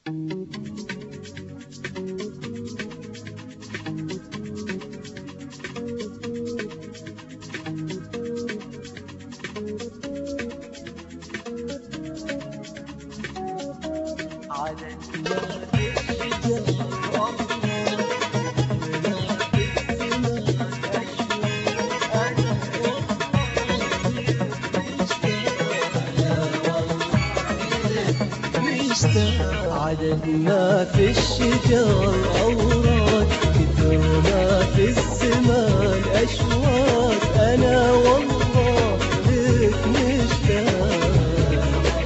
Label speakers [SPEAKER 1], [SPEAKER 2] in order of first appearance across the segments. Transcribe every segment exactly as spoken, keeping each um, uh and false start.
[SPEAKER 1] عدد ما في الشجر أوراق، كثر ما في الزمان أشواق. أنا والله لك مشتاق،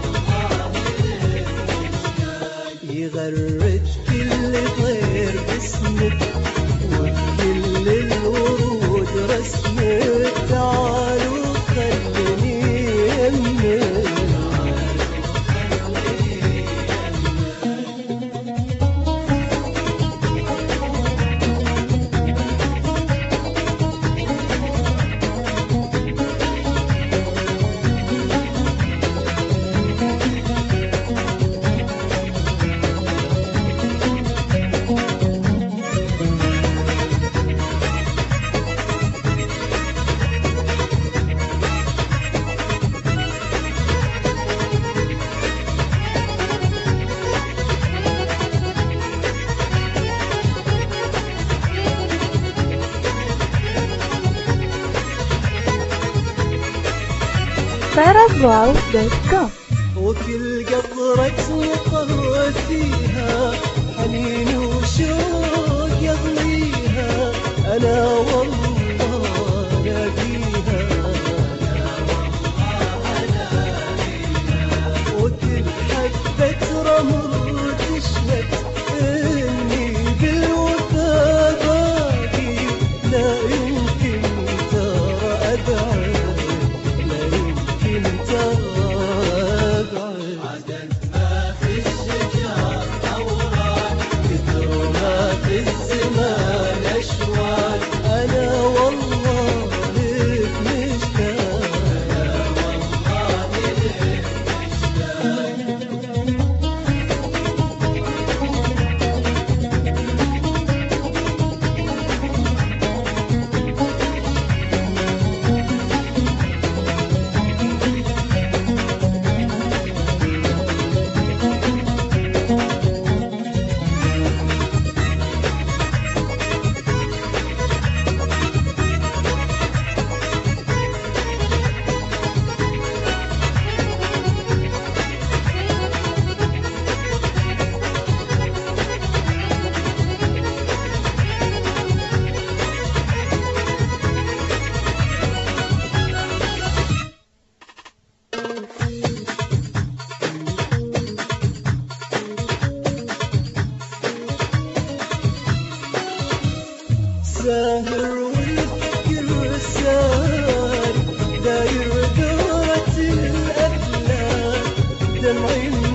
[SPEAKER 1] يغرد كل طير باسمك وكل الورود رسمك. تعالوا خليني يمك،
[SPEAKER 2] Paragraph دوت كوم.
[SPEAKER 1] وكل قطرة مطر فيها حنين وشوق يغليها. أنا والله نبيها، وكل حبة رمل تشهد إني بالوفا باقي. لا يمكن ترى أبعد، عدد ما في الشجر أوراق، كثر ما في الزمان أشواق. أنا والله لك مشتاق، أنا والله لك ساهر والفكر ساري، داير دورة الأفلام. دمعي